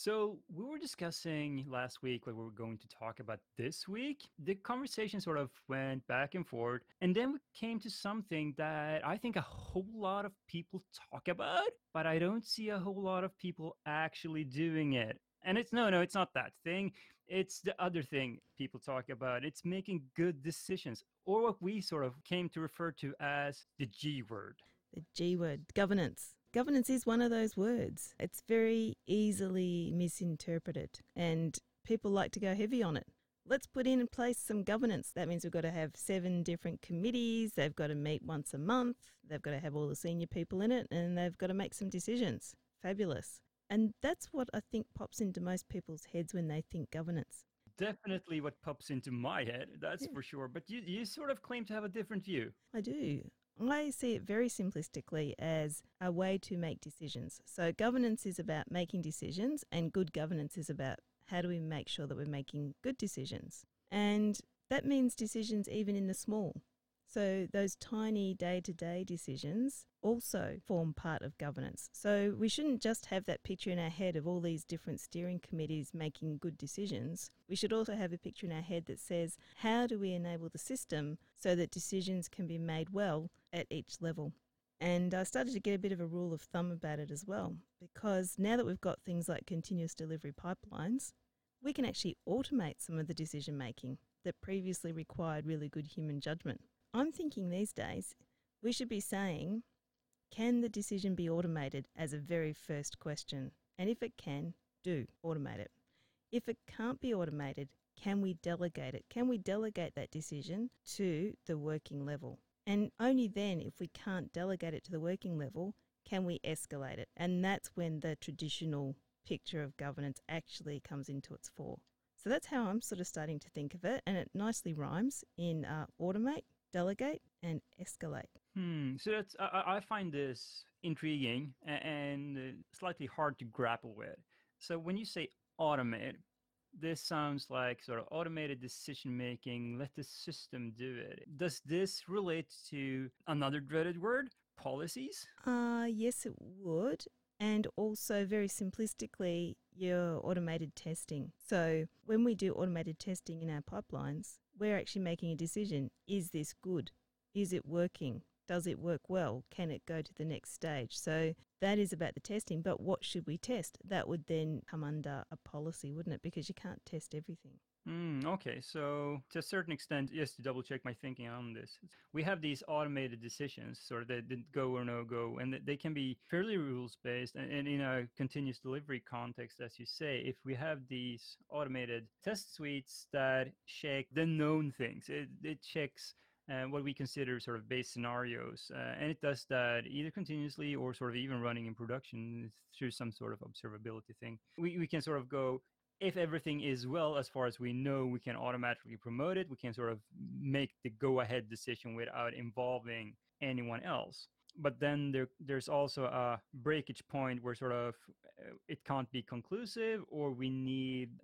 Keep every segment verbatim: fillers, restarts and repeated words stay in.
So we were discussing last week what we were going to talk about this week. The conversation sort of went back and forth, and then we came to something that I think a whole lot of people talk about, but I don't see a whole lot of people actually doing it. And it's no, no, it's not that thing. It's the other thing people talk about. It's making good decisions, or what we sort of came to refer to as the G word. The G word, governance. Governance is one of those words. It's very easily misinterpreted and people like to go heavy on it. Let's put in place some governance. That means we've got to have seven different committees. They've got to meet once a month. They've got to have all the senior people in it and they've got to make some decisions. Fabulous. And that's what I think pops into most people's heads when they think governance. Definitely what pops into my head, that's Yeah. for sure. But you, you sort of claim to have a different view. I do. I see it very simplistically as a way to make decisions. So governance is about making decisions and good governance is about how do we make sure that we're making good decisions. And that means decisions even in the small. So those tiny day-to-day decisions also form part of governance. So we shouldn't just have that picture in our head of all these different steering committees making good decisions. We should also have a picture in our head that says, how do we enable the system so that decisions can be made well at each level? And I started to get a bit of a rule of thumb about it as well, because now that we've got things like continuous delivery pipelines, we can actually automate some of the decision making that previously required really good human judgment. I'm thinking these days we should be saying, can the decision be automated as a very first question? And if it can, do automate it. If it can't be automated, can we delegate it? Can we delegate that decision to the working level? And only then, if we can't delegate it to the working level, can we escalate it? And that's when the traditional picture of governance actually comes into its fore. So that's how I'm sort of starting to think of it. And it nicely rhymes in uh, automate, delegate, and escalate. Hmm. So that's I, I find this intriguing and uh, slightly hard to grapple with. So when you say automate, this sounds like sort of automated decision making. Let the system do it. Does this relate to another dreaded word, policies? Uh, yes, it would. And also, very simplistically, your automated testing. So when we do automated testing in our pipelines, we're actually making a decision. Is this good? Is it working? Does it work well? Can it go to the next stage? So that is about the testing. But what should we test? That would then come under a policy, wouldn't it? Because you can't test everything. Mm, okay, so to a certain extent, just to double check my thinking on this, we have these automated decisions, sort of the, the go or no go, and they can be fairly rules based. And, and in a continuous delivery context, as you say, if we have these automated test suites that check the known things, it, it checks uh, what we consider sort of base scenarios. Uh, and it does that either continuously or sort of even running in production through some sort of observability thing. We, we can sort of go, if everything is well, as far as we know, we can automatically promote it. We can sort of make the go-ahead decision without involving anyone else. But then there, there's also a breakage point where sort of uh, it can't be conclusive, or we need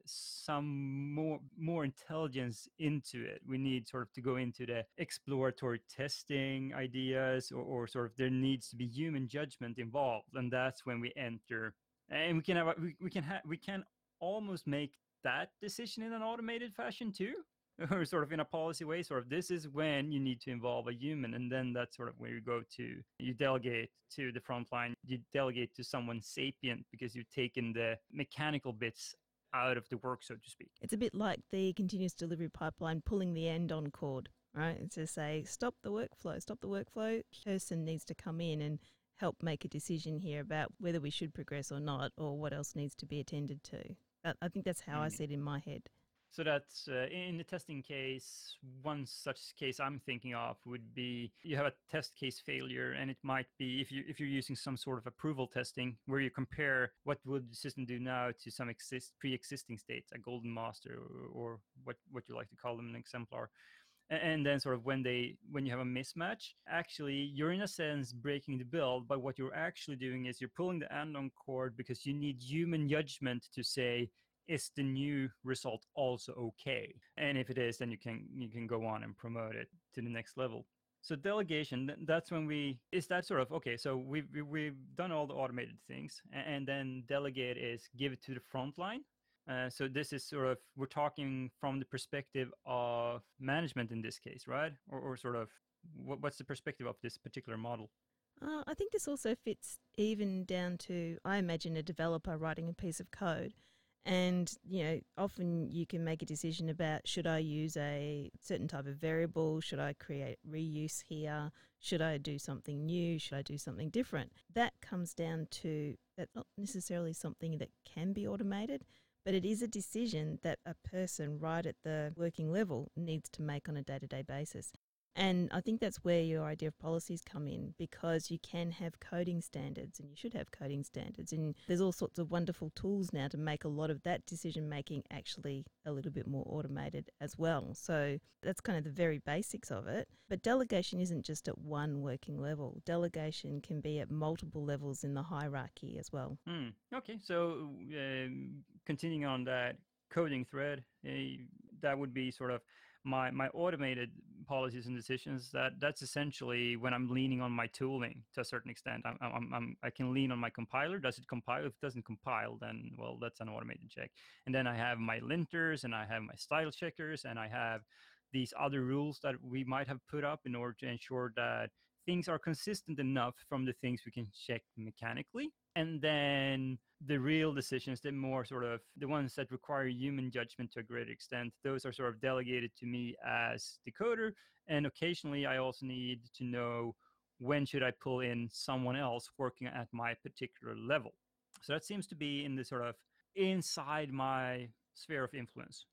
some more more intelligence into it. We need sort of to go into the exploratory testing ideas, or, or sort of there needs to be human judgment involved, and that's when we enter. And we can have a, we, we can have we can almost make that decision in an automated fashion too, or sort of in a policy way, sort of this is when you need to involve a human, and then that's sort of where you go to, you delegate to the front line, you delegate to someone sapient because you've taken the mechanical bits out of the work, so to speak. It's a bit like the continuous delivery pipeline pulling the end on cord, right? It's to say, stop the workflow, stop the workflow. Person needs to come in and help make a decision here about whether we should progress or not, or what else needs to be attended to. I think that's how mm. I see it in my head. So that's uh, in the testing case, one such case I'm thinking of would be you have a test case failure, and it might be if you if you're using some sort of approval testing where you compare what would the system do now to some exist pre-existing states, a golden master, or, or what what you like to call them, an exemplar. And then sort of when they when you have a mismatch, actually you're in a sense breaking the build, but what you're actually doing is you're pulling the end-on cord because you need human judgment to say, is the new result also okay? And if it is, then you can you can go on and promote it to the next level. So delegation, th- that's when we, is that sort of, okay, so we've, we- we've done all the automated things, a- and then delegate is give it to the front line. Uh, so this is sort of, we're talking from the perspective of management in this case, right? Or, or sort of, what, what's the perspective of this particular model? Uh, I think this also fits even down to, I imagine, a developer writing a piece of code. And, you know, often you can make a decision about should I use a certain type of variable? Should I create reuse here? Should I do something new? Should I do something different? That comes down to, that's not necessarily something that can be automated, but it is a decision that a person right at the working level needs to make on a day-to-day basis. And I think that's where your idea of policies come in, because you can have coding standards, and you should have coding standards. And there's all sorts of wonderful tools now to make a lot of that decision making actually a little bit more automated as well. So that's kind of the very basics of it. But delegation isn't just at one working level. Delegation can be at multiple levels in the hierarchy as well. Hmm. Okay, so um, continuing on that coding thread, uh, that would be sort of my my automated policies and decisions. That that's essentially when I'm leaning on my tooling to a certain extent. I'm, I'm, I'm I can lean on my compiler. Does it compile? If it doesn't compile, then well, that's an automated check. And then I have my linters, and I have my style checkers, and I have these other rules that we might have put up in order to ensure that things are consistent enough from the things we can check mechanically. And then the real decisions, the more sort of the ones that require human judgment to a greater extent, those are sort of delegated to me as the coder. And occasionally I also need to know when should I pull in someone else working at my particular level. So that seems to be in the sort of inside my sphere of influence.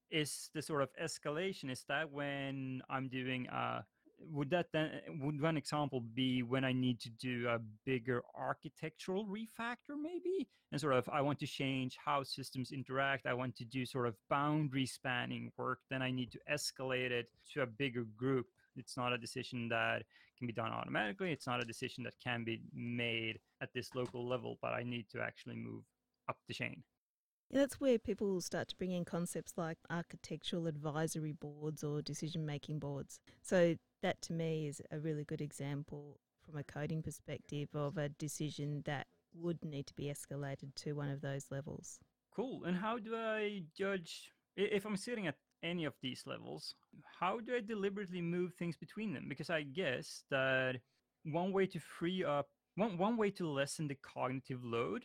Is the sort of escalation, is that when I'm doing a, would that then, would one example be when I need to do a bigger architectural refactor maybe, and sort of I want to change how systems interact, I want to do sort of boundary spanning work, then I need to escalate it to a bigger group. It's not a decision that can be done automatically, it's not a decision that can be made at this local level, but I need to actually move up the chain. Yeah, that's where people start to bring in concepts like architectural advisory boards or decision making boards. So, that to me is a really good example from a coding perspective of a decision that would need to be escalated to one of those levels. Cool. And how do I judge if I'm sitting at any of these levels? How do I deliberately move things between them? Because I guess that one way to free up, one, one way to lessen the cognitive load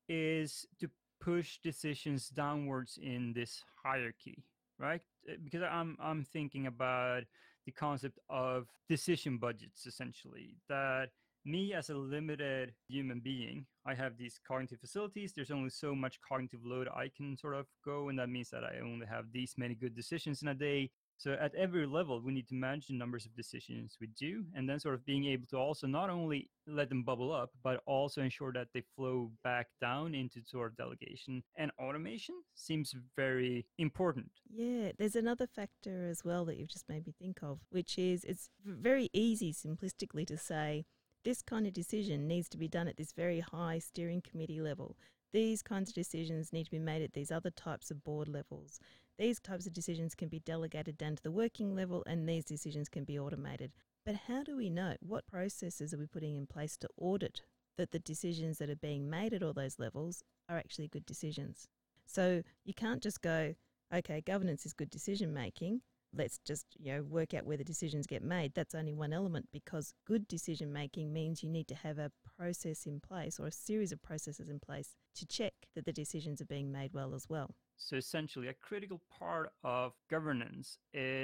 is to push decisions downwards in this hierarchy, right? Uh, Because I'm I'm thinking about the concept of decision budgets essentially, that me as a limited human being, I have these cognitive facilities. There's only so much cognitive load I can sort of go, and that means that I only have these many good decisions in a day. So at every level, we need to manage the numbers of decisions we do, and then sort of being able to also not only let them bubble up, but also ensure that they flow back down into sort of delegation and automation seems very important. Yeah, there's another factor as well that you've just made me think of, which is it's v- very easy simplistically to say this kind of decision needs to be done at this very high steering committee level. These kinds of decisions need to be made at these other types of board levels. These types of decisions can be delegated down to the working level, and these decisions can be automated. But how do we know? What processes are we putting in place to audit that the decisions that are being made at all those levels are actually good decisions? So you can't just go, okay, governance is good decision making. Let's just, you know, work out where the decisions get made. That's only one element, because good decision making means you need to have a process in place or a series of processes in place to check that the decisions are being made well as well. So essentially, a critical part of governance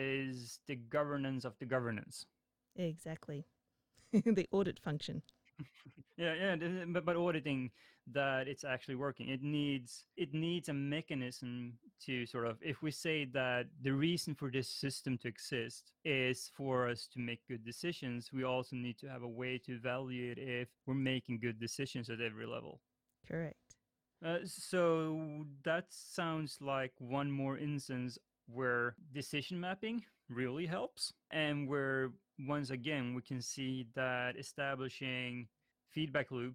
is the governance of the governance. Exactly. The audit function. Yeah, yeah, th- but, but auditing that it's actually working. It needs it needs a mechanism to sort of, if we say that the reason for this system to exist is for us to make good decisions, we also need to have a way to evaluate if we're making good decisions at every level. Correct. Uh, so that sounds like one more instance where decision mapping really helps, and where once again we can see that establishing feedback loops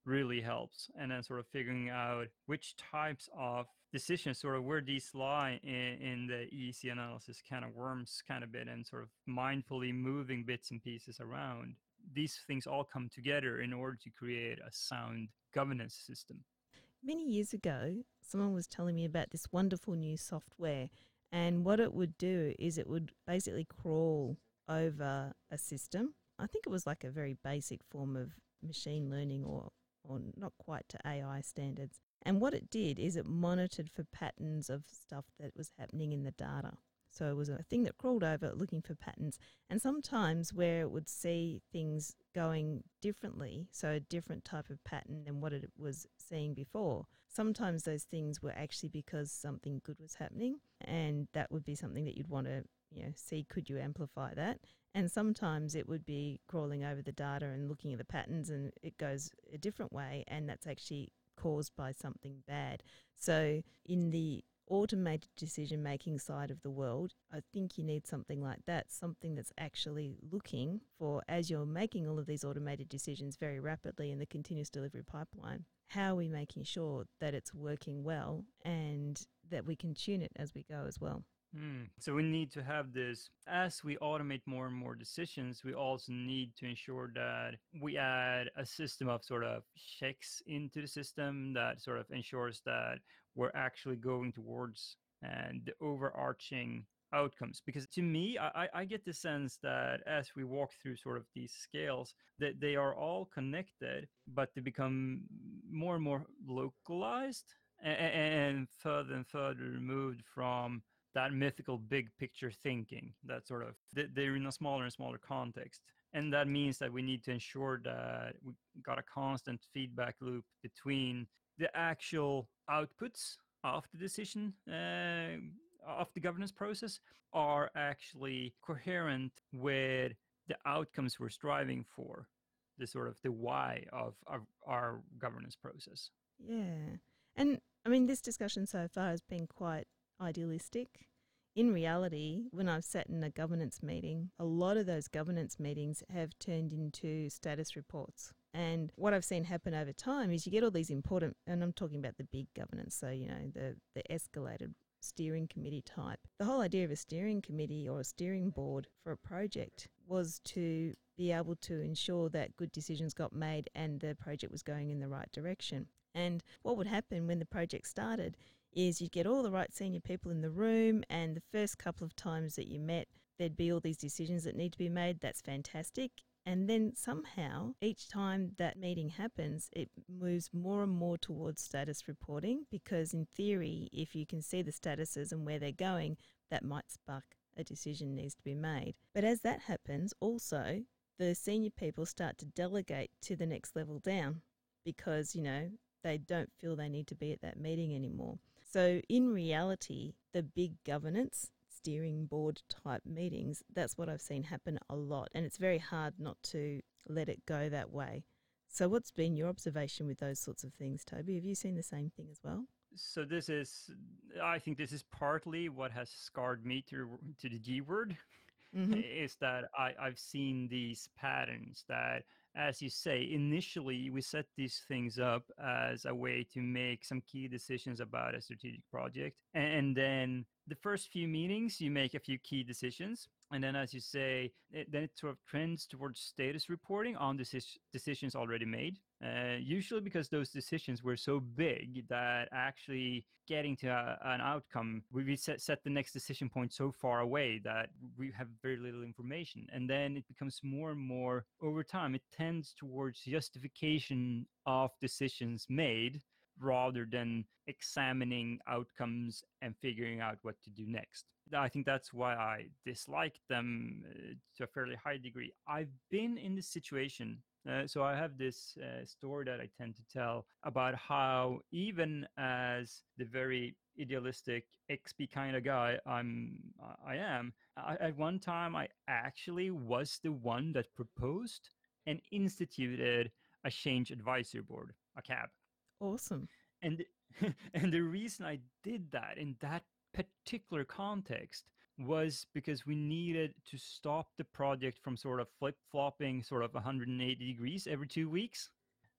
really helps. And then sort of figuring out which types of decisions, sort of where these lie in, in the easy analysis kind of worms kind of bit, and sort of mindfully moving bits and pieces around. These things all come together in order to create a sound governance system. Many years ago, someone was telling me about this wonderful new software, and what it would do is it would basically crawl over a system. I think it was like a very basic form of machine learning, or, or not quite to A I standards. And what it did is it monitored for patterns of stuff that was happening in the data. So it was a thing that crawled over looking for patterns. And sometimes where it would see things going differently, so a different type of pattern than what it was seeing before, sometimes those things were actually because something good was happening, and that would be something that you'd want to, you know, see, could you amplify that? And sometimes it would be crawling over the data and looking at the patterns, and it goes a different way, and that's actually caused by something bad. So in the automated decision-making side of the world, I think you need something like that, something that's actually looking for, as you're making all of these automated decisions very rapidly in the continuous delivery pipeline, how are we making sure that it's working well and that we can tune it as we go as well. Mm. So we need to have this, as we automate more and more decisions, we also need to ensure that we add a system of sort of checks into the system that sort of ensures that we're actually going towards and the overarching outcomes. Because to me, I, I get the sense that as we walk through sort of these scales, that they are all connected, but they become more and more localized and, and further and further removed from that mythical big picture thinking, that sort of they're in a smaller and smaller context. And that means that we need to ensure that we got a constant feedback loop between the actual outputs of the decision, uh, of the governance process, are actually coherent with the outcomes we're striving for, the sort of the why of, of our governance process. Yeah. And I mean, this discussion so far has been quite idealistic. In reality, when I've sat in a governance meeting, a lot of those governance meetings have turned into status reports. And what I've seen happen over time is you get all these important, and I'm talking about the big governance, so, you know, the, the escalated steering committee type. The whole idea of a steering committee or a steering board for a project was to be able to ensure that good decisions got made and the project was going in the right direction. And what would happen when the project started is you'd get all the right senior people in the room, and the first couple of times that you met, there'd be all these decisions that need to be made. That's fantastic. And then somehow, each time that meeting happens, it moves more and more towards status reporting, because in theory, if you can see the statuses and where they're going, that might spark a decision needs to be made. But as that happens, also, the senior people start to delegate to the next level down because, you know, they don't feel they need to be at that meeting anymore. So in reality, the big governance steering board type meetings, that's what I've seen happen a lot. And it's very hard not to let it go that way. So what's been your observation with those sorts of things, Toby? Have you seen the same thing as well? So this is, I think this is partly what has scarred me to to the G word, Mm-hmm. is that I, I've seen these patterns that, as you say, initially we set these things up as a way to make some key decisions about a strategic project. And then the first few meetings, you make a few key decisions. And then, as you say, it, then it sort of trends towards status reporting on decis- decisions already made. Uh, usually because those decisions were so big that actually getting to a, an outcome, we, we set, set the next decision point so far away that we have very little information. And then it becomes more and more over time, it tends towards justification of decisions made rather than examining outcomes and figuring out what to do next. I think that's why I dislike them uh, to a fairly high degree. I've been in this situation. Uh, so I have this uh, story that I tend to tell about how, even as the very idealistic X P kind of guy I'm I am, I, at one time I actually was the one that proposed and instituted a change advisory board, a C A B. Awesome. And and the reason I did that in that particular context was because we needed to stop the project from sort of flip-flopping sort of one hundred eighty degrees every two weeks.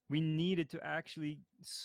we needed to actually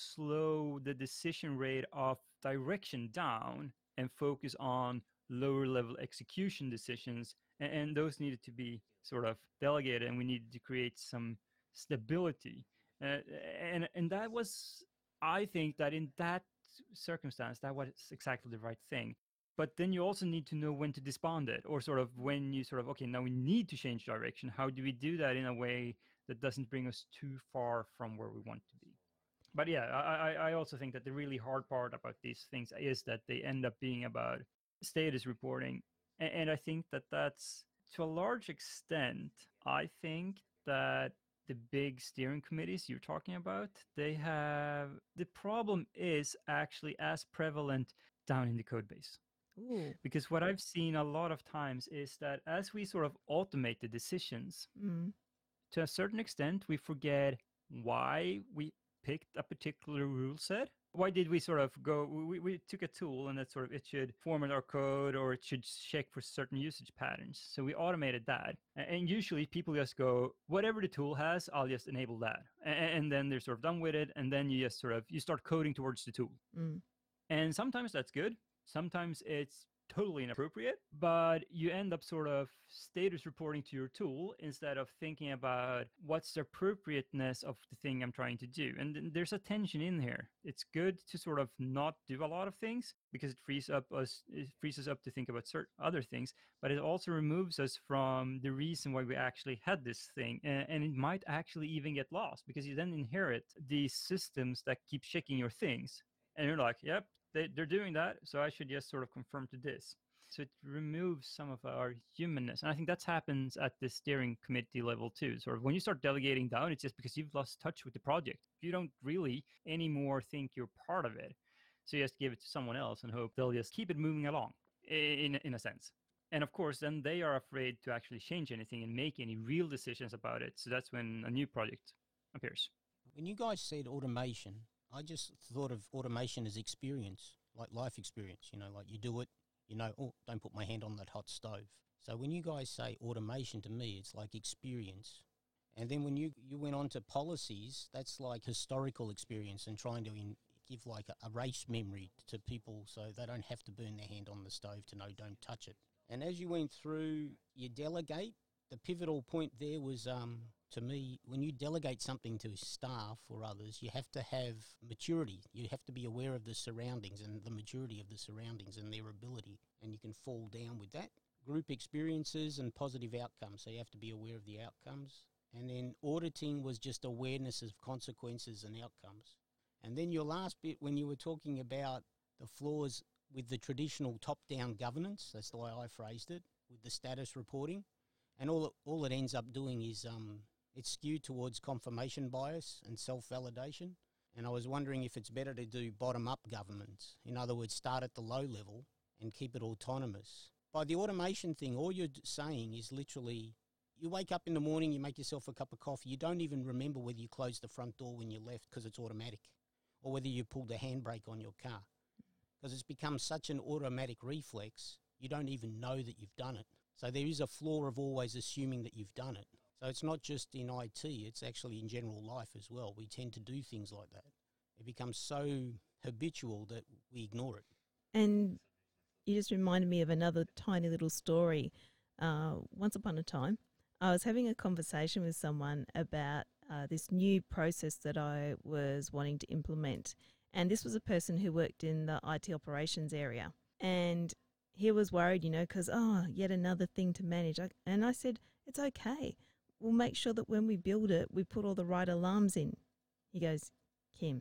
slow the decision rate of direction down and focus on lower level execution decisions. And, and those needed to be sort of delegated, and we needed to create some stability. Uh, and, and that was, I think that in that circumstance, that was exactly the right thing. But then you also need to know when to despond it, or sort of when you sort of, okay, now we need to change direction. How do we do that in a way that doesn't bring us too far from where we want to be? But yeah, I, I also think that the really hard part about these things is that they end up being about status reporting. And, and I think that that's, to a large extent, I think that the big steering committees you're talking about, they have, the problem is actually as prevalent down in the code base. Ooh. Because what I've seen a lot of times is that as we sort of automate the decisions, Mm. to a certain extent, we forget why we picked a particular rule set. Why did we sort of go, we, we took a tool and that sort of, it should format our code or it should check for certain usage patterns. So we automated that. And usually people just go, whatever the tool has, I'll just enable that. And then they're sort of done with it. And then you just sort of, you start coding towards the tool. Mm. And sometimes that's good. Sometimes it's totally inappropriate, but you end up sort of status reporting to your tool instead of thinking about what's the appropriateness of the thing I'm trying to do. And there's a tension in here. It's good to sort of not do a lot of things because it frees up us, it frees us up to think about certain other things, but it also removes us from the reason why we actually had this thing. And, and it might actually even get lost because you then inherit these systems that keep checking your things. And you're like, yep, they, they're doing that, so I should just sort of conform to this. So it removes some of our humanness. And I think that happens at the steering committee level too. Sort of when you start delegating down, it's just because you've lost touch with the project. You don't really anymore think you're part of it. So you just give it to someone else and hope they'll just keep it moving along in, in a sense. And of course, then they are afraid to actually change anything and make any real decisions about it. So that's when a new project appears. When you guys said automation, I just thought of automation as experience, like life experience, you know, like you do it, you know, oh, don't put my hand on that hot stove. So when you guys say automation, to me, it's like experience. And then when you, you went on to policies, that's like historical experience and trying to in, give like a, a race memory to people so they don't have to burn their hand on the stove to know don't touch it. And as you went through, you delegate. The pivotal point there was, um, to me, when you delegate something to staff or others, you have to have maturity. You have to be aware of the surroundings and the maturity of the surroundings and their ability, and you can fall down with that. Group experiences and positive outcomes, so you have to be aware of the outcomes. And then auditing was just awareness of consequences and outcomes. And then your last bit, when you were talking about the flaws with the traditional top-down governance, that's the way I phrased it, with the status reporting, and all it, all it ends up doing is um, it's skewed towards confirmation bias and self-validation. And I was wondering if it's better to do bottom-up governance. In other words, start at the low level and keep it autonomous. By the automation thing, all you're saying is literally, you wake up in the morning, you make yourself a cup of coffee, you don't even remember whether you closed the front door when you left because it's automatic, or whether you pulled the handbrake on your car. Because it's become such an automatic reflex, you don't even know that you've done it. So there is a flaw of always assuming that you've done it. So it's not just in I T, it's actually in general life as well. We tend to do things like that. It becomes so habitual that we ignore it. And you just reminded me of another tiny little story. Uh, once upon a time, I was having a conversation with someone about uh, this new process that I was wanting to implement. And this was a person who worked in the I T operations area. And he was worried, you know, because, oh, yet another thing to manage. I, and I said, it's okay. We'll make sure that when we build it, we put all the right alarms in. He goes, Kim,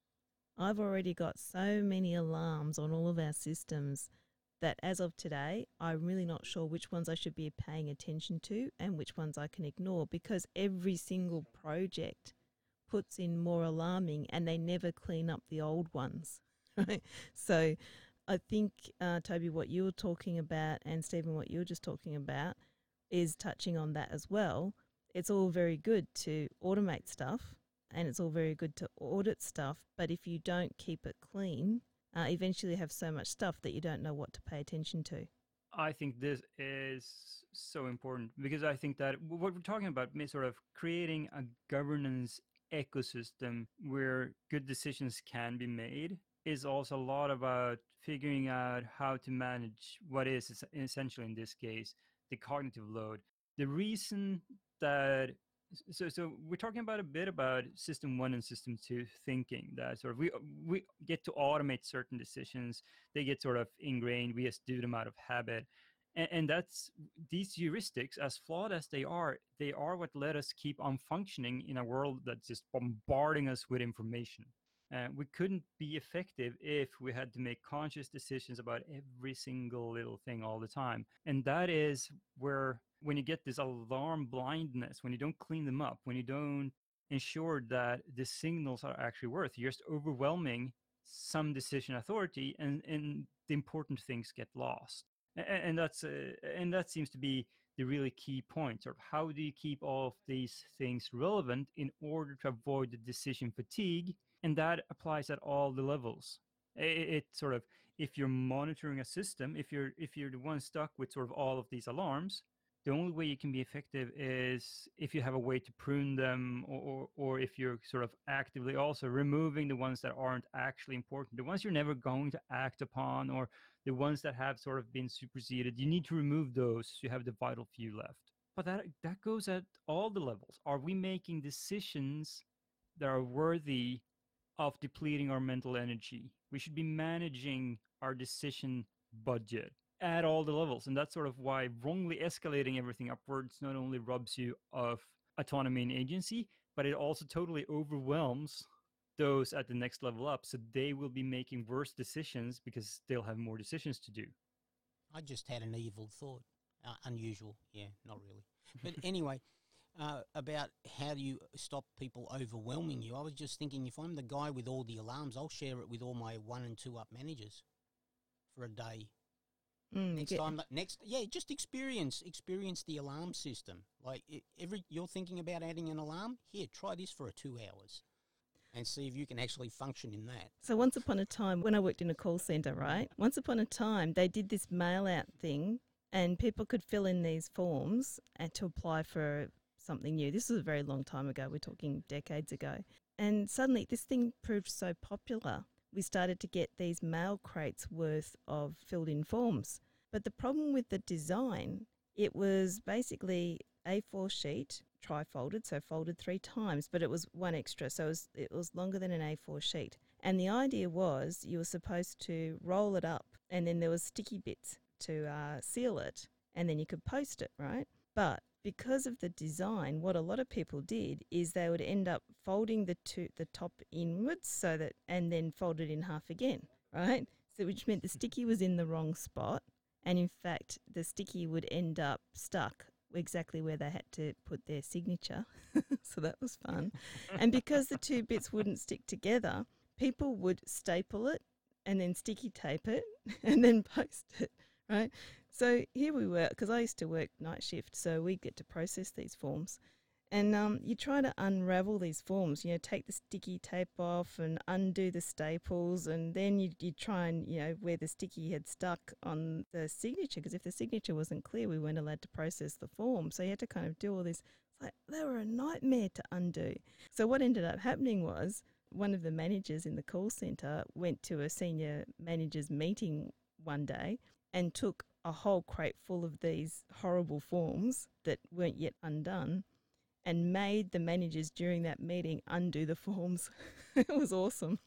I've already got so many alarms on all of our systems that as of today, I'm really not sure which ones I should be paying attention to and which ones I can ignore, because every single project puts in more alarming and they never clean up the old ones. Right? So I think, uh, Toby, what you were talking about, and Stephen, what you were just talking about, is touching on that as well. It's all very good to automate stuff and it's all very good to audit stuff, but if you don't keep it clean, uh, eventually you have so much stuff that you don't know what to pay attention to. I think this is so important because I think that what we're talking about is sort of creating a governance ecosystem where good decisions can be made is also a lot about figuring out how to manage what is es- essentially in this case the cognitive load. The reason that so so we're talking about a bit about system one and system two thinking, that sort of we we get to automate certain decisions. They get sort of ingrained. We just do them out of habit. And, and that's these heuristics, as flawed as they are, they are what let us keep on functioning in a world that's just bombarding us with information. Uh, we couldn't be effective if we had to make conscious decisions about every single little thing all the time. And that is where, when you get this alarm blindness, when you don't clean them up, when you don't ensure that the signals are actually worth, you're just overwhelming some decision authority, and, and the important things get lost. And, and that's uh, and that seems to be the really key point. Sort of, how do you keep all of these things relevant in order to avoid the decision fatigue? And that applies at all the levels. It, it sort of, if you're monitoring a system, if you're if you're the one stuck with sort of all of these alarms, the only way you can be effective is if you have a way to prune them, or, or, or if you're sort of actively also removing the ones that aren't actually important, the ones you're never going to act upon, or the ones that have sort of been superseded. You need to remove those so you have the vital few left. But that that goes at all the levels. Are we making decisions that are worthy of depleting our mental energy? We should be managing our decision budget at all the levels. And that's sort of why wrongly escalating everything upwards not only robs you of autonomy and agency, but it also totally overwhelms those at the next level up. So they will be making worse decisions because they'll have more decisions to do. I just had an evil thought. Uh, unusual. Yeah, not really. But anyway, uh, about how do you stop people overwhelming you, I was just thinking, if I'm the guy with all the alarms, I'll share it with all my one and two up managers for a day. Mm, Next get- time, next, yeah, just experience, experience the alarm system. Like i- every, you're thinking about adding an alarm, here, try this for a two hours and see if you can actually function in that. So once upon a time, when I worked in a call centre, right? Once upon a time, they did this mail out thing, and people could fill in these forms and to apply for something new. This was a very long time ago. We're talking decades ago. And suddenly this thing proved so popular, we started to get these mail crates worth of filled in forms. But the problem with the design, it was basically A four sheet, tri-folded, so folded three times, but it was one extra, so it was, it was longer than an A four sheet. And the idea was you were supposed to roll it up, and then there was sticky bits to uh, seal it, and then you could post it, right? But because of the design, what a lot of people did is they would end up folding the two, the top inwards, so that, and then fold it in half again, right? So which meant the sticky was in the wrong spot, and in fact, the sticky would end up stuck exactly where they had to put their signature. So that was fun. And because the two bits wouldn't stick together, people would staple it and then sticky tape it and then post it, right? So here we were, because I used to work night shift, so we get to process these forms. And um, you try to unravel these forms, you know, take the sticky tape off and undo the staples, and then you you try and, you know, where the sticky had stuck on the signature, because if the signature wasn't clear, we weren't allowed to process the form. So you had to kind of do all this. It's like, they were a nightmare to undo. So what ended up happening was one of the managers in the call centre went to a senior manager's meeting one day and took a whole crate full of these horrible forms that weren't yet undone, and made the managers during that meeting undo the forms. It was awesome.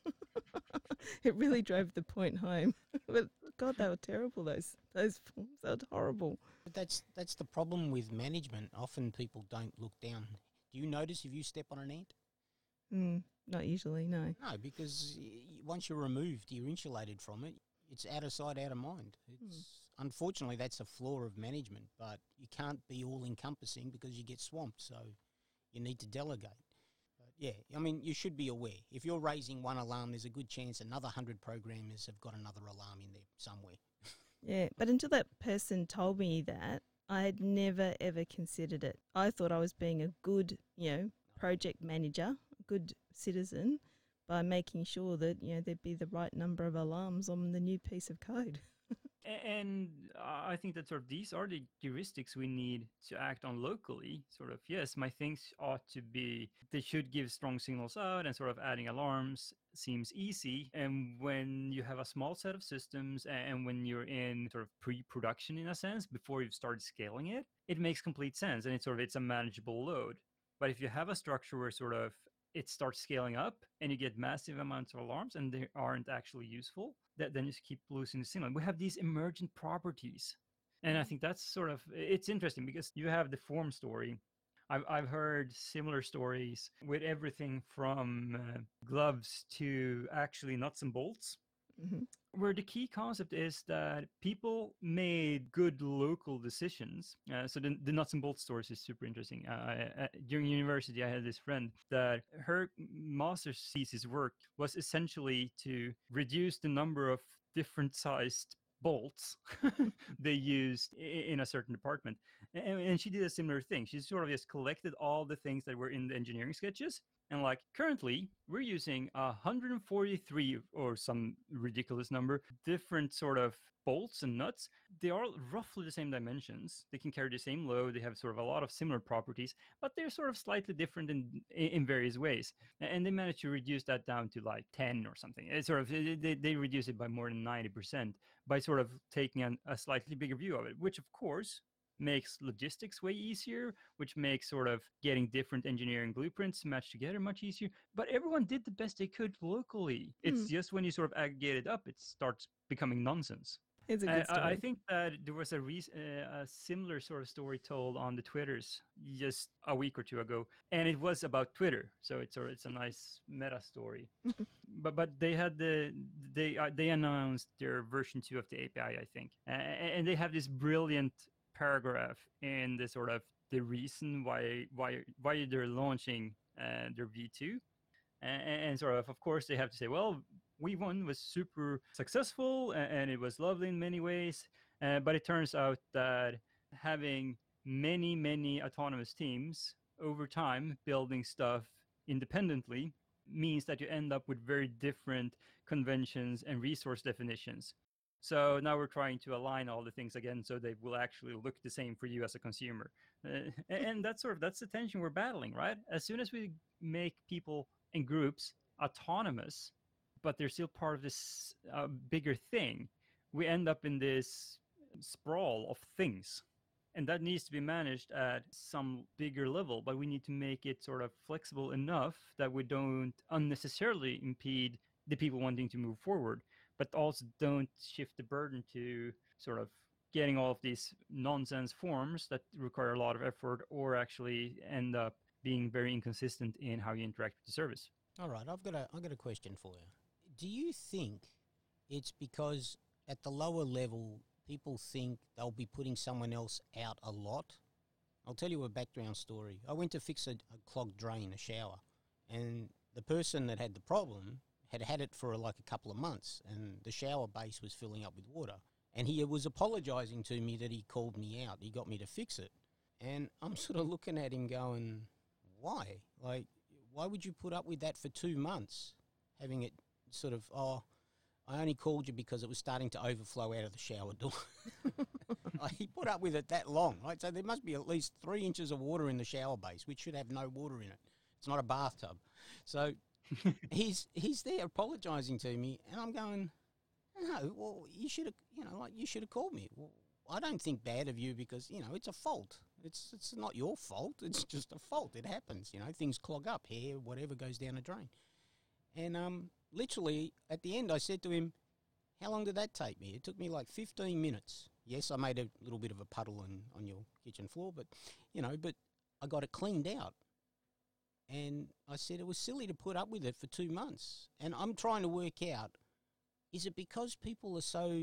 It really drove the point home. But God, they were terrible, those those forms. They were horrible. But that's that's the problem with management. Often people don't look down. Do you notice if you step on an ant? Mm, not usually, no. No, because y- y- once you're removed, you're insulated from it. It's out of sight, out of mind. It's unfortunately that's a flaw of management, but you can't be all encompassing because you get swamped. So you need to delegate. But yeah, I mean, you should be aware. If you're raising one alarm, there's a good chance another hundred programmers have got another alarm in there somewhere. Yeah, but until that person told me that, I had never ever considered it. I thought I was being a good, you know, project manager, a good citizen, by making sure that, you know, there'd be the right number of alarms on the new piece of code. A- And uh, I think that sort of these are the heuristics we need to act on locally. Sort of, yes, my things ought to be, they should give strong signals out, and sort of adding alarms seems easy. And when you have a small set of systems a- and when you're in sort of pre-production in a sense, before you've started scaling it, it makes complete sense. And it's sort of, it's a manageable load. But if you have a structure where sort of it starts scaling up and you get massive amounts of alarms and they aren't actually useful, that then you just keep losing the signal. We have these emergent properties. And I think that's sort of, it's interesting because you have the form story. I've, I've heard similar stories with everything from uh, gloves to actually nuts and bolts, hmm where the key concept is that people made good local decisions. Uh, so the, the nuts and bolts stories is super interesting. Uh, I, uh, during university, I had this friend that her master's thesis work was essentially to reduce the number of different sized bolts they used i- in a certain department. And, and she did a similar thing. She sort of just collected all the things that were in the engineering sketches, and like currently, we're using one hundred forty-three or some ridiculous number different sort of bolts and nuts. They are roughly the same dimensions. They can carry the same load. They have sort of a lot of similar properties, but they're sort of slightly different in in various ways. And they managed to reduce that down to like ten or something. It's sort of they, they reduce it by more than ninety percent by sort of taking an, a slightly bigger view of it, which of course makes logistics way easier, which makes sort of getting different engineering blueprints matched together much easier. But everyone did the best they could locally. It's Mm. just when you sort of aggregate it up, it starts becoming nonsense. It's a I, good I I story. think that there was a, re- uh, a similar sort of story told on the Twitters just a week or two ago, and it was about Twitter. So it's a, it's a nice meta story. But but they had the they uh, they announced their version two of the A P I, I think, uh, and they have this brilliant paragraph in the sort of the reason why why why they're launching uh, their V two, and, and sort of of course they have to say, well, V one was super successful and, and it was lovely in many ways, uh, but it turns out that having many many autonomous teams over time building stuff independently means that you end up with very different conventions and resource definitions. So now we're trying to align all the things again so they will actually look the same for you as a consumer. Uh, and that's sort of that's the tension we're battling, right? As soon as we make people and groups autonomous, but they're still part of this uh, bigger thing, we end up in this sprawl of things. And that needs to be managed at some bigger level, but we need to make it sort of flexible enough that we don't unnecessarily impede the people wanting to move forward, but also don't shift the burden to sort of getting all of these nonsense forms that require a lot of effort or actually end up being very inconsistent in how you interact with the service. All right, I've got a I've got a question for you. Do you think it's because at the lower level people think they'll be putting someone else out a lot? I'll tell you a background story. I went to fix a, a clogged drain, a shower, and the person that had the problem had had it for like a couple of months, and the shower base was filling up with water. And he was apologising to me that he called me out. He got me to fix it. And I'm sort of looking at him going, why? Like, why would you put up with that for two months? Having it sort of, oh, I only called you because it was starting to overflow out of the shower door. Like, he put up with it that long, right? So there must be at least three inches of water in the shower base, which should have no water in it. It's not a bathtub. So he's he's there apologising to me, and I'm going, no, well, you should have, you know, like you should have called me. Well, I don't think bad of you because, you know, it's a fault. It's it's not your fault. It's just a fault. It happens. You know, things clog up, hair, whatever goes down a drain. And um, literally at the end, I said to him, how long did that take me? It took me like fifteen minutes. Yes, I made a little bit of a puddle on, on your kitchen floor, but, you know, but I got it cleaned out. And I said it was silly to put up with it for two months. And I'm trying to work out, is it because people are so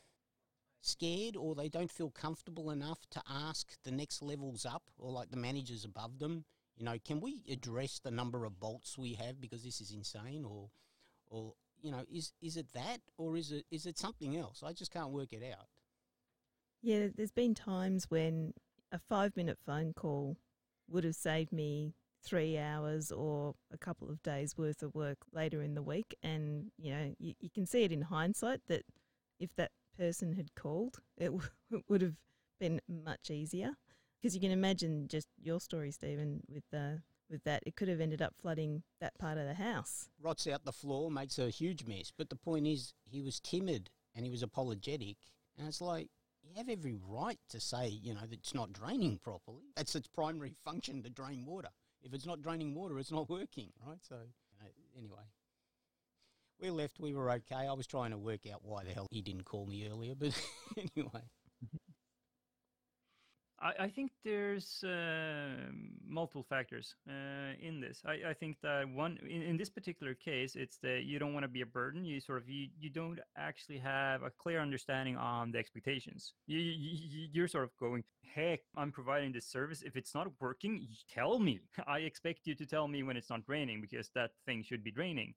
scared or they don't feel comfortable enough to ask the next levels up or like the managers above them? You know, can we address the number of bolts we have because this is insane? Or, or you know, is is it that or is it is it something else? I just can't work it out. Yeah, there's been times when a five minute phone call would have saved me three hours or a couple of days worth of work later in the week. And, you know, you, you can see it in hindsight that if that person had called, it, w- it would have been much easier. Because you can imagine just your story, Stephen, with uh, with that. It could have ended up flooding that part of the house. Rots out the floor, makes a huge mess. But the point is, he was timid and he was apologetic. And it's like, you have every right to say, you know, that it's not draining properly. That's its primary function, to drain water. If it's not draining water, it's not working, right? So, you know, anyway. We left, we were okay. I was trying to work out why the hell he didn't call me earlier, but anyway. I, I think there's uh, multiple factors uh, in this. I, I think that one, in, in this particular case, it's that you don't want to be a burden. You sort of, you, you don't actually have a clear understanding on the expectations. You, you, you're sort of going, heck, I'm providing this service. If it's not working, tell me. I expect you to tell me when it's not draining, because that thing should be draining.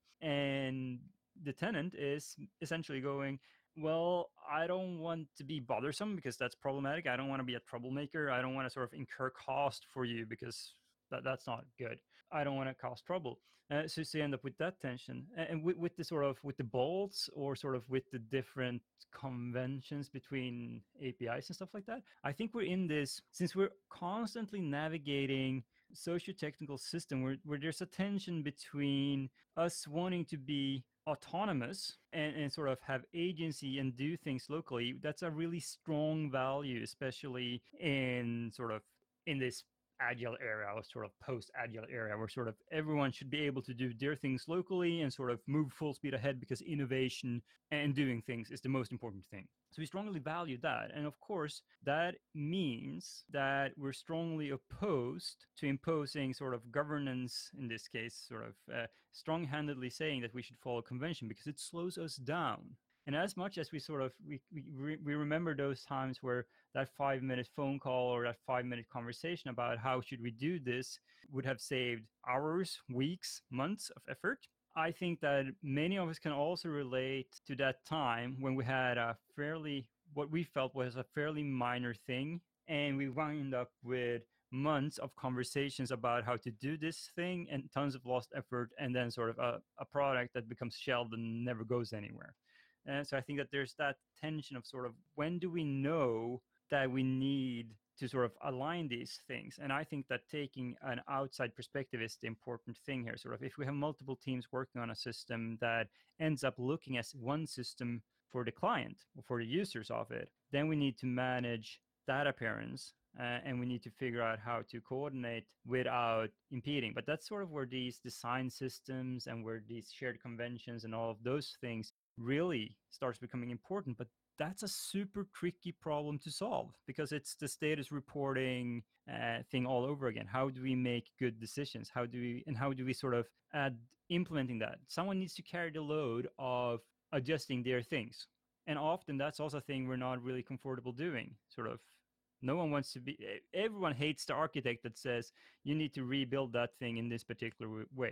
And the tenant is essentially going, well, I don't want to be bothersome because that's problematic. I don't want to be a troublemaker. I don't want to sort of incur cost for you because that, that's not good. I don't want to cause trouble. Uh, so, so you end up with that tension. And, and with, with the sort of, with the bolts, or sort of with the different conventions between A P Is and stuff like that, I think we're in this, since we're constantly navigating socio-technical system where, where there's a tension between us wanting to be autonomous and, and sort of have agency and do things locally. That's a really strong value, especially in sort of in this agile era, or sort of post-agile era, where sort of everyone should be able to do their things locally and sort of move full speed ahead, because innovation and doing things is the most important thing. So we strongly value that. And of course, that means that we're strongly opposed to imposing sort of governance, in this case, sort of uh, strong-handedly saying that we should follow convention, because it slows us down. And as much as we sort of, we, we, we remember those times where that five minute phone call or that five minute conversation about how should we do this would have saved hours, weeks, months of effort, I think that many of us can also relate to that time when we had a fairly, what we felt was a fairly minor thing, and we wound up with months of conversations about how to do this thing and tons of lost effort, and then sort of a, a product that becomes shelved and never goes anywhere. And so I think that there's that tension of sort of, when do we know that we need to sort of align these things? And I think that taking an outside perspective is the important thing here. Sort of, if we have multiple teams working on a system that ends up looking as one system for the client or for the users of it, then we need to manage that appearance. Uh, and we need to figure out how to coordinate without impeding. But that's sort of where these design systems and where these shared conventions and all of those things really starts becoming important. But that's a super tricky problem to solve, because it's the status reporting uh, thing all over again. How do we make good decisions? How do we, and how do we sort of add implementing that? Someone needs to carry the load of adjusting their things. And often that's also a thing we're not really comfortable doing. Sort of, no one wants to be, everyone hates the architect that says you need to rebuild that thing in this particular way.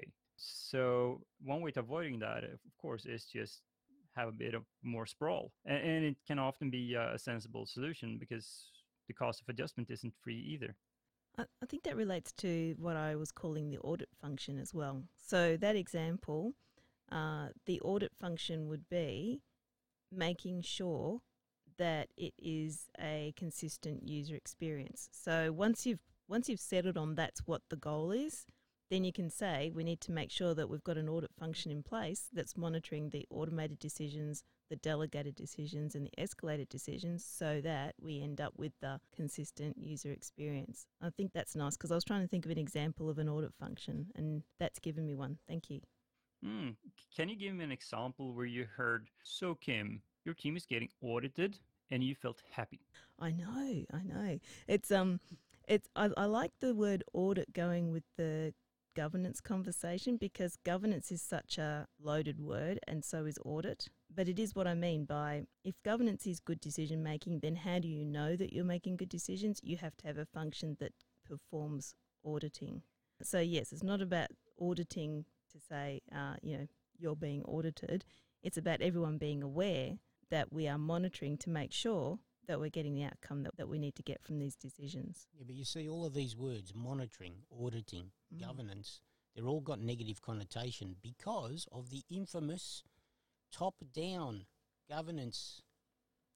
So one way to avoiding that, of course, is just have a bit of more sprawl. And, and it can often be a sensible solution, because the cost of adjustment isn't free either. I, I think that relates to what I was calling the audit function as well. So that example, uh, the audit function would be making sure that it is a consistent user experience. So once you've once you've settled on that's what the goal is, then you can say we need to make sure that we've got an audit function in place that's monitoring the automated decisions, the delegated decisions, and the escalated decisions, so that we end up with the consistent user experience. I think that's nice, because I was trying to think of an example of an audit function, and that's given me one. Thank you. Mm. Can you give me an example where you heard, so Kim, your team is getting audited and you felt happy? I know, I know. It's um, it's I, I like the word audit going with the governance conversation, because governance is such a loaded word, and so is audit. But it is what I mean by, if governance is good decision making, then how do you know that you're making good decisions? You have to have a function that performs auditing. So yes, it's not about auditing to say, uh, you know, you're being audited. It's about everyone being aware that we are monitoring to make sure that we're getting the outcome that, that we need to get from these decisions. Yeah, but you see all of these words, monitoring, auditing, mm. governance, they're all got negative connotation because of the infamous top-down governance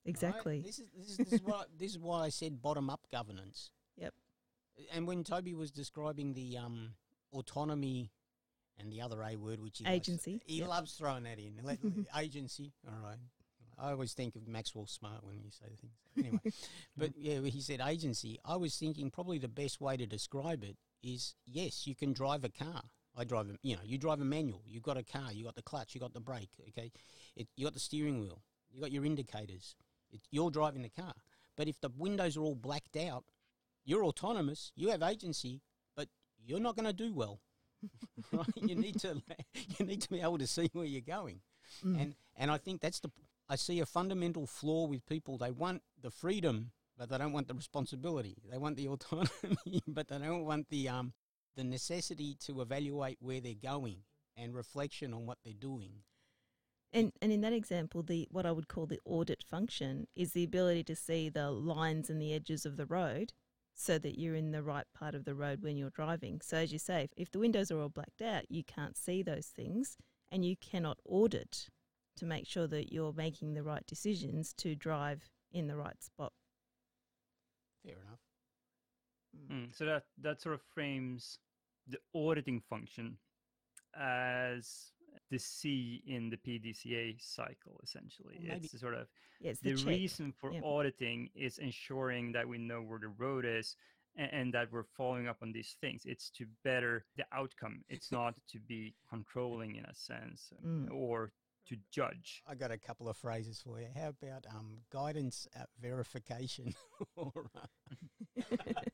Exactly. Right? This is this is this is what this is why I said bottom up governance. Yep. And when Toby was describing the um, autonomy and the other A word, which he Agency, likes, he yep. loves throwing that in. Let- Agency. All right. I always think of Maxwell Smart when you say things. Anyway, but yeah, when he said agency, I was thinking probably the best way to describe it is, yes, you can drive a car. I drive a, you know, you drive a manual. You've got a car. You got the clutch. You got the brake. Okay, it, you got the steering wheel. You got your indicators. It, you're driving the car. But if the windows are all blacked out, you're autonomous. You have agency, but you're not going to do well. Right? You need to you need to be able to see where you're going, Mm. and and I think that's the I see a fundamental flaw with people. They want the freedom, but they don't want the responsibility. They want the autonomy, but they don't want the um the necessity to evaluate where they're going and reflection on what they're doing. And and in that example, the what I would call the audit function is the ability to see the lines and the edges of the road so that you're in the right part of the road when you're driving. So as you say, if, if the windows are all blacked out, you can't see those things and you cannot audit to make sure that you're making the right decisions to drive in the right spot. Fair enough. Mm, so that that sort of frames the auditing function as the C in the P D C A cycle, essentially. Well, maybe- It's sort of Yeah, it's the, the check. reason for Yep. auditing is ensuring that we know where the road is and, and that we're following up on these things. It's to better the outcome. It's not to be controlling in a sense um, Mm. or to judge. I got a couple of phrases for you. How about um, guidance at verification? or, uh,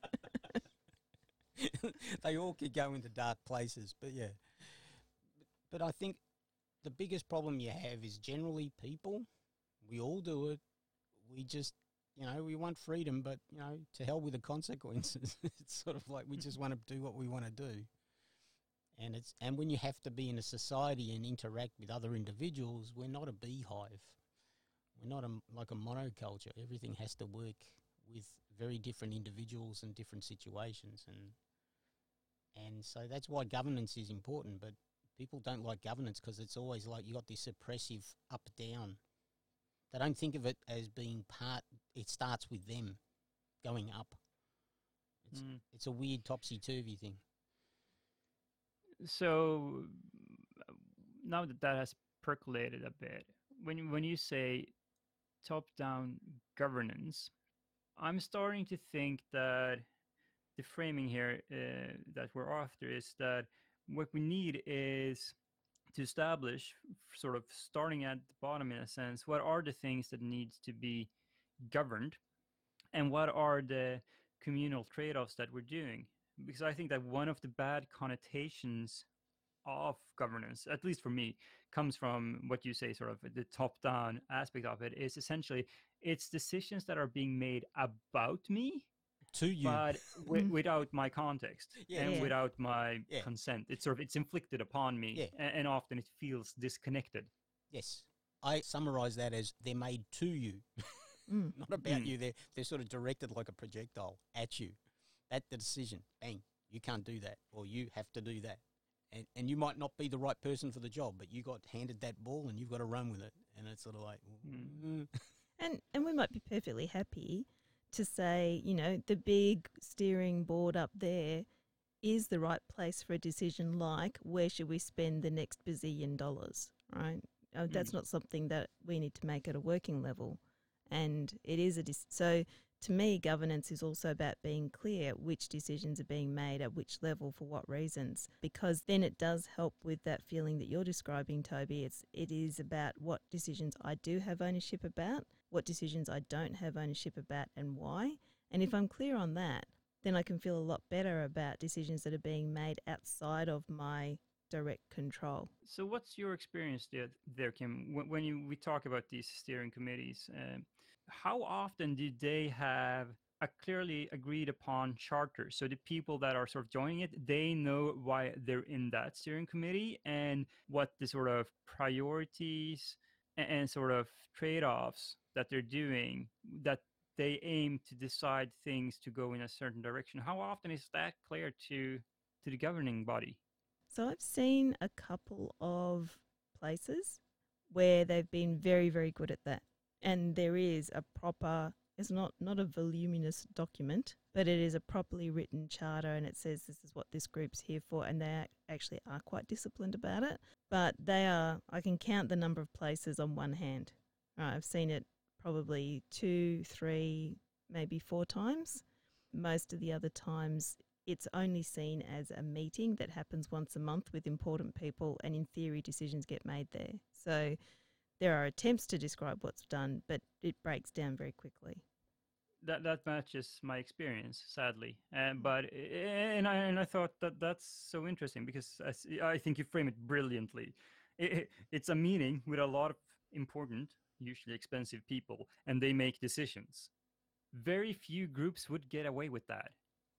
they all could go into dark places, but yeah. But I think the biggest problem you have is generally people. We all do it. We just, you know, we want freedom, but, you know, to hell with the consequences. It's sort of like we just want to do what we want to do. And it's and when you have to be in a society and interact with other individuals, we're not a beehive. We're not a, like a monoculture. Everything has to work with very different individuals and different situations, and and so that's why governance is important. But people don't like governance because it's always like you got this oppressive up down. They don't think of it as being part. It starts with them going up. It's Mm. it's a weird topsy turvy thing. So uh, now that that has percolated a bit, when you, when you say top-down governance, I'm starting to think that the framing here uh, that we're after is that what we need is to establish, f- sort of starting at the bottom in a sense, what are the things that needs to be governed and what are the communal trade-offs that we're doing. Because I think that one of the bad connotations of governance, at least for me, comes from what you say, sort of the top-down aspect of it, is essentially it's decisions that are being made about me, To you. but wi- Mm. without my context Yeah. and Yeah. without my Yeah. consent. It's sort of it's inflicted upon me, Yeah. a- and often it feels disconnected. Yes. I summarise that as they're made to you, Mm. not about Mm. you. They're, they're sort of directed like a projectile at you. At the decision, bang, you can't do that, or you have to do that. And, and you might not be the right person for the job, but you got handed that ball and you've got to run with it. And it's sort of like, Mm. mm. And and we might be perfectly happy to say, you know, the big steering board up there is the right place for a decision like where should we spend the next bazillion dollars, right? Uh, that's Mm. not something that we need to make at a working level. And it is a dis- so to me, governance is also about being clear which decisions are being made at which level for what reasons, because then it does help with that feeling that you're describing, Toby. It's it is about what decisions I do have ownership about, what decisions I don't have ownership about, and why. And if I'm clear on that, then I can feel a lot better about decisions that are being made outside of my direct control. So, what's your experience there, there Kim? When, when you we talk about these steering committees, um, how often do they have a clearly agreed upon charter? So the people that are sort of joining it, they know why they're in that steering committee and what the sort of priorities and, and sort of trade-offs that they're doing, that they aim to decide things to go in a certain direction. How often is that clear to to the governing body? So I've seen a couple of places where they've been very, very good at that. And there is a proper, it's not, not a voluminous document, but it is a properly written charter, and it says this is what this group's here for, and they actually are quite disciplined about it. But they are, I can count the number of places on one hand. Right, I've seen it probably two, three, maybe four times. Most of the other times it's only seen as a meeting that happens once a month with important people, and in theory decisions get made there. So there are attempts to describe what's done, but it breaks down very quickly. That that matches my experience, sadly. And but and I and I thought that that's so interesting because I, s- I think you frame it brilliantly. It, it- it's a meeting with a lot of important, usually expensive people, and they make decisions. Very few groups would get away with that.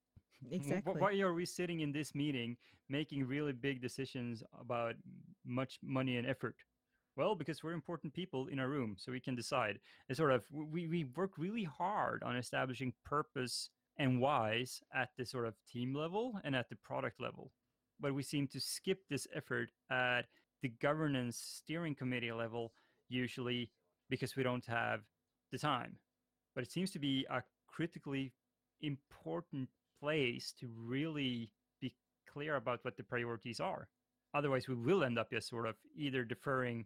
Wh- Exactly. Why are we sitting in this meeting making really big decisions about much money and effort? Well, because we're important people in our room, so we can decide. And sort of, we, we work really hard on establishing purpose and whys at the sort of team level and at the product level. But we seem to skip this effort at the governance steering committee level, usually because we don't have the time. But it seems to be a critically important place to really be clear about what the priorities are. Otherwise, we will end up just sort of either deferring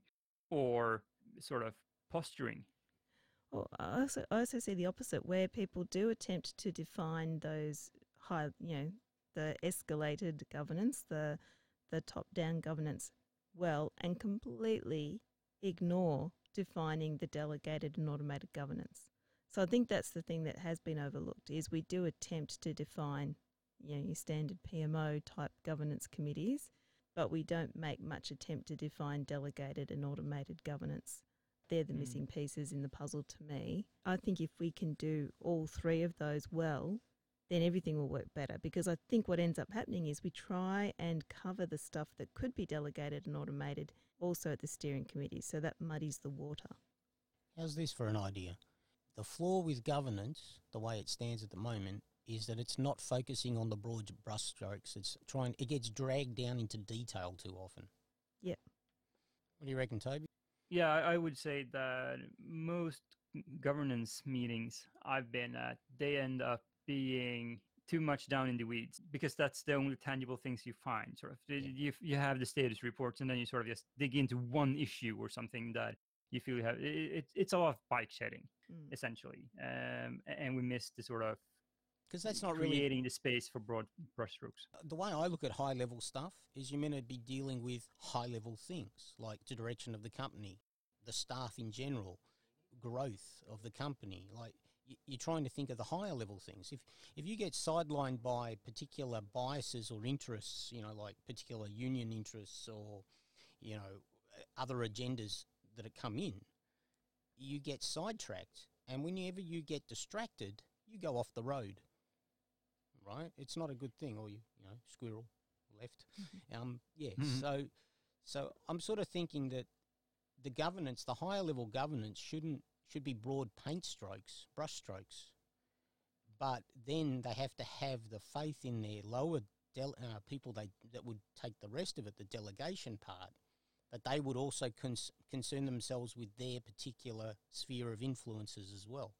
or sort of posturing. Well, I also, I also see the opposite, where people do attempt to define those high, you know, the escalated governance, the the top-down governance well, and completely ignore defining the delegated and automated governance. So I think that's the thing that has been overlooked, is we do attempt to define, you know, your standard P M O type governance committees, but we don't make much attempt to define delegated and automated governance. They're the Mm. missing pieces in the puzzle to me. I think if we can do all three of those well, then everything will work better, because I think what ends up happening is we try and cover the stuff that could be delegated and automated also at the steering committee, so that muddies the water. How's this for an idea? The flaw with governance, the way it stands at the moment, is that it's not focusing on the broad brushstrokes. It's trying. It gets dragged down into detail too often. Yep. What do you reckon, Toby? Yeah, I I would say that most governance meetings I've been at, they end up being too much down in the weeds because that's the only tangible things you find. Sort of, Yeah. you you have the status reports, and then you sort of just dig into one issue or something that you feel you have. It, it, it's a lot of bike shedding, Mm. essentially, um, a- and we miss the sort of Because that's not really creating the space for broad brushstrokes. the way I look at high level stuff. Is you're meant to be dealing with high level things like the direction of the company, the staff in general, growth of the company. Like y- you're trying to think of the higher level things. If if you get sidelined by particular biases or interests, you know, like particular union interests or you know other agendas that have come in, you get sidetracked, and whenever you get distracted, you go off the road. Right? It's not a good thing. Or you, you know, squirrel left. Um, yeah. Mhm. So, so I'm sort of thinking that the governance, the higher level governance, shouldn't should be broad paint strokes, brush strokes, but then they have to have the faith in their lower del- uh, people they that would take the rest of it, the delegation part, that they would also cons- concern themselves with their particular sphere of influences as well.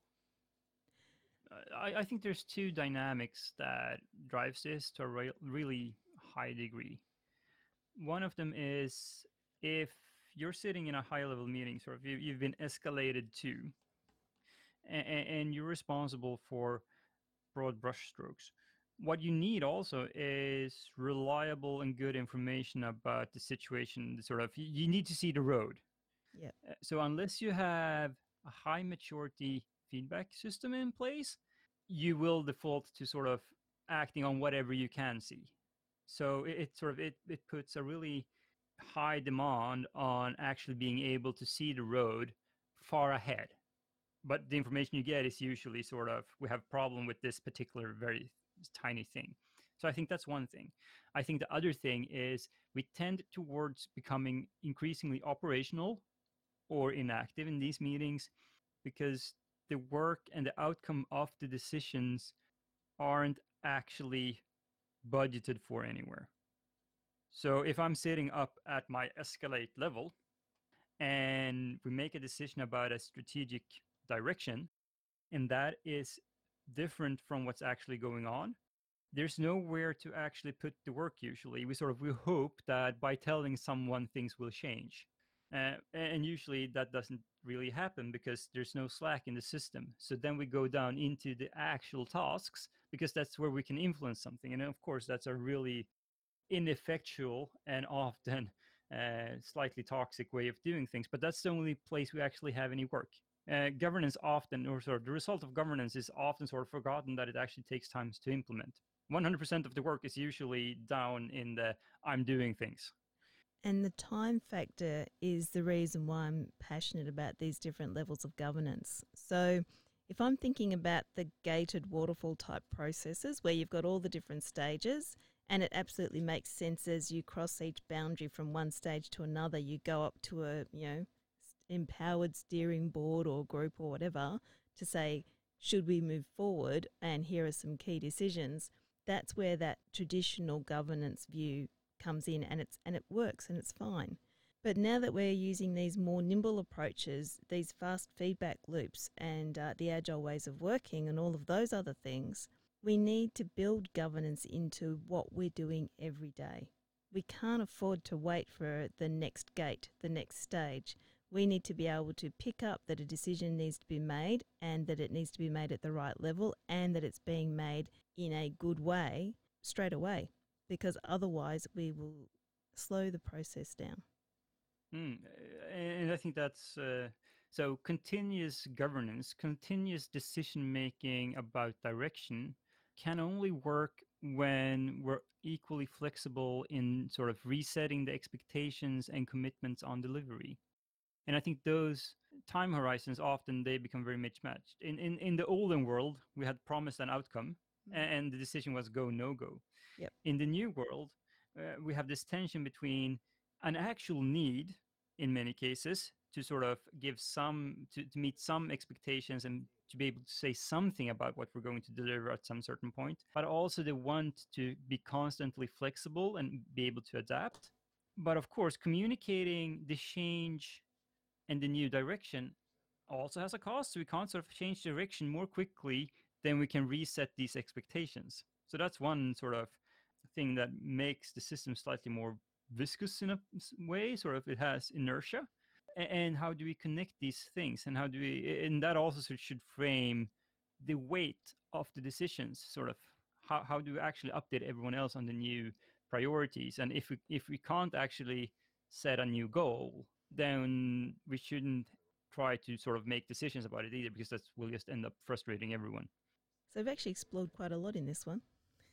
I, I think there's two dynamics that drives this to a re- really high degree. One of them is if you're sitting in a high level meeting, sort of you, you've been escalated to, and, and you're responsible for broad brushstrokes. What you need also is reliable and good information about the situation. Sort of, you you need to see the road. Yep. Uh, So unless you have a high maturity feedback system in place, you will default to sort of acting on whatever you can see. So it, it sort of it, it puts a really high demand on actually being able to see the road far ahead. But the information you get is usually sort of we have a problem with this particular very tiny thing. So I think that's one thing. I think the other thing is we tend towards becoming increasingly operational or inactive in these meetings because the work and the outcome of the decisions aren't actually budgeted for anywhere. So if I'm sitting up at my escalate level and and we make a decision about a strategic direction, and that is different from what's actually going on, there's nowhere to actually put the work usually. We sort of we hope that by telling someone things will change. Uh, and usually that doesn't really happen because there's no slack in the system. So then we go down into the actual tasks because that's where we can influence something. And of course, that's a really ineffectual and often uh, slightly toxic way of doing things. But that's the only place we actually have any work. Uh, governance often, or sort of the result of governance is often sort of forgotten that it actually takes time to implement. one hundred percent of the work is usually down in the I'm doing things. And the time factor is the reason why I'm passionate about these different levels of governance. So if I'm thinking about the gated waterfall type processes where you've got all the different stages, and it absolutely makes sense as you cross each boundary from one stage to another, you go up to a, you know, empowered steering board or group or whatever to say, should we move forward? And here are some key decisions. That's where that traditional governance view comes in, and it's and it works and it's fine. But now that we're using these more nimble approaches, these fast feedback loops and uh, the agile ways of working and all of those other things, we need to build governance into what we're doing every day. We can't afford to wait for the next gate, the next stage. We need to be able to pick up that a decision needs to be made and that it needs to be made at the right level and that it's being made in a good way straight away, because otherwise we will slow the process down. Mm, and I think that's uh, so continuous governance, continuous decision making about direction can only work when we're equally flexible in sort of resetting the expectations and commitments on delivery. And I think those time horizons often they become very mismatched. In in in the olden world, we had promised an outcome, Mm. and the decision was go no go. Yep. In the new world, uh, we have this tension between an actual need in many cases to sort of give some to, to meet some expectations and to be able to say something about what we're going to deliver at some certain point, but also the want to be constantly flexible and be able to adapt. But of course, communicating the change and the new direction also has a cost. So we can't sort of change direction more quickly than we can reset these expectations. So that's one sort of thing that makes the system slightly more viscous in a way, sort of it has inertia. And how do we connect these things? And how do we, and that also should frame the weight of the decisions, sort of how, how do we actually update everyone else on the new priorities? And if we, if we can't actually set a new goal, then we shouldn't try to sort of make decisions about it either, because that will just end up frustrating everyone. So we've actually explored quite a lot in this one.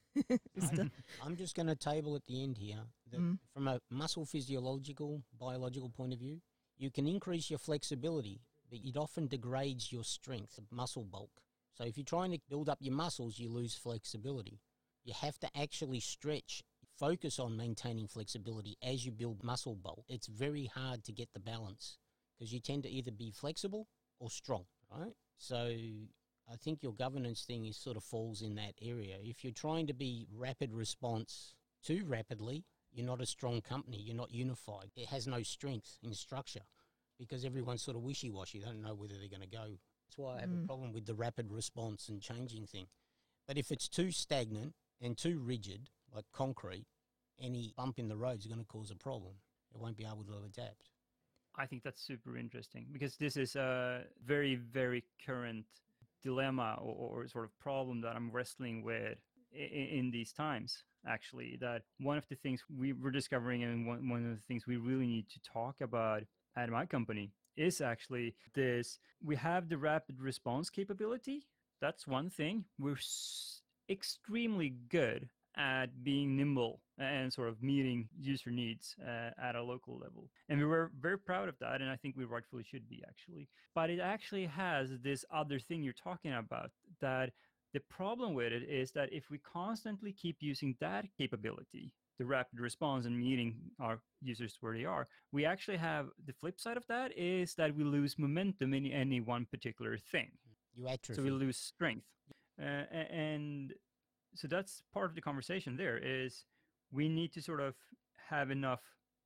I'm just going to table at the end here that Mm. from a muscle physiological, biological point of view, you can increase your flexibility, but it often degrades your strength, muscle bulk. So if you're trying to build up your muscles, you lose flexibility. You have to actually stretch, focus on maintaining flexibility as you build muscle bulk. It's very hard to get the balance because you tend to either be flexible or strong, right? So I think your governance thing is sort of falls in that area. If you're trying to be rapid response too rapidly, you're not a strong company. You're not unified. It has no strength in structure because everyone's sort of wishy-washy. They don't know whether they're going to go. That's why I have Mm. a problem with the rapid response and changing thing. But if it's too stagnant and too rigid, like concrete, any bump in the road is going to cause a problem. It won't be able to adapt. I think that's super interesting because this is a very, very current dilemma or, or sort of problem that I'm wrestling with in, in these times, actually. That one of the things we were discovering and one, one of the things we really need to talk about at my company is actually this. We have the rapid response capability. That's one thing. We're s- extremely good at being nimble and sort of meeting user needs uh, at a local level. And we were very proud of that. And I think we rightfully should be, actually. But it actually has this other thing you're talking about, that the problem with it is that if we constantly keep using that capability, the rapid response and meeting our users where they are, we actually have the flip side of that is that we lose momentum in any one particular thing. You atrophy. So we lose strength. Uh, and so that's part of the conversation there is we need to sort of have enough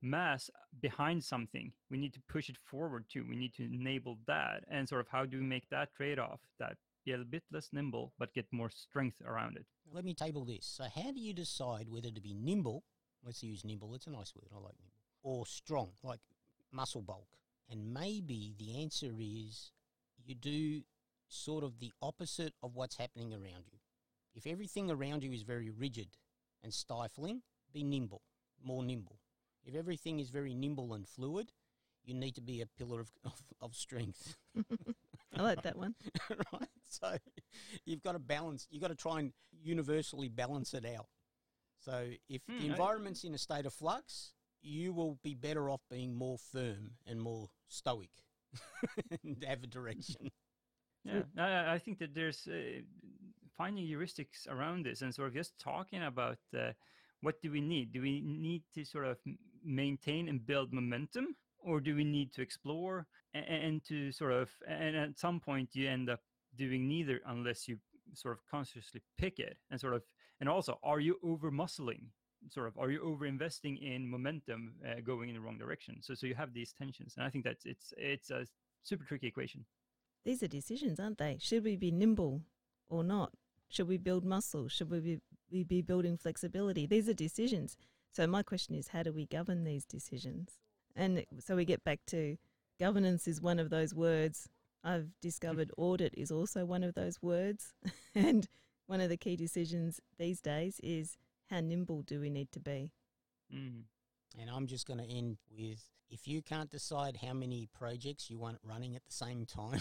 mass behind something. We need to push it forward too. We need to enable that. And sort of how do we make that trade-off, that be a bit less nimble but get more strength around it? Let me table this. So how do you decide whether to be nimble, let's use nimble, it's a nice word, I like nimble, or strong, like muscle bulk? And maybe the answer is you do sort of the opposite of what's happening around you. If everything around you is very rigid and stifling, be nimble, more nimble. If everything is very nimble and fluid, you need to be a pillar of, of, of strength. I like that one. Right? So you've got to balance, you've got to try and universally balance it out. So if Hmm, the I- environment's in a state of flux, you will be better off being more firm and more stoic and have a direction. Yeah, I, I think that there's uh, finding heuristics around this and sort of just talking about uh, what do we need? Do we need to sort of m- maintain and build momentum, or do we need to explore and, and to sort of, and at some point you end up doing neither unless you sort of consciously pick it and sort of, and also, are you over muscling? Sort of, are you over investing in momentum uh, going in the wrong direction? So, so you have these tensions, and I think that it's it's a super tricky equation. These are decisions, aren't they? Should we be nimble or not? Should we build muscle? Should we be, we be building flexibility? These are decisions. So my question is, how do we govern these decisions? And so we get back to governance is one of those words. I've discovered audit is also one of those words. And one of the key decisions these days is how nimble do we need to be? Mm. And I'm just going to end with, if you can't decide how many projects you want running at the same time,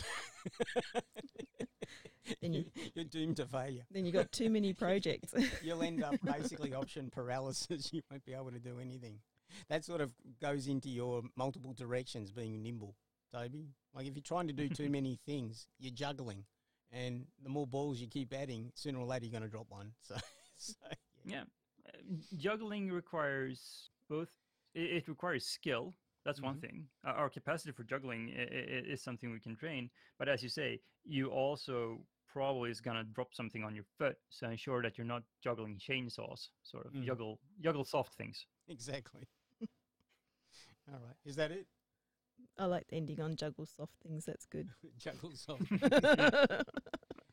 Then you- you're doomed to failure. Then you've got too many projects. You'll end up basically option paralysis. You won't be able to do anything. That sort of goes into your multiple directions being nimble, Toby. Like if you're trying to do too many things, you're juggling. And the more balls you keep adding, sooner or later you're going to drop one. So, so yeah. Yeah, Uh, juggling requires both. It, it requires skill. That's one Mhm. thing. Uh, our capacity for juggling i- i- is something we can train. But as you say, you also probably is gonna drop something on your foot. So ensure that you're not juggling chainsaws. Sort of Mm. juggle juggle soft things. Exactly. All right. Is that it? I like ending on juggle soft things. That's good. Juggle soft.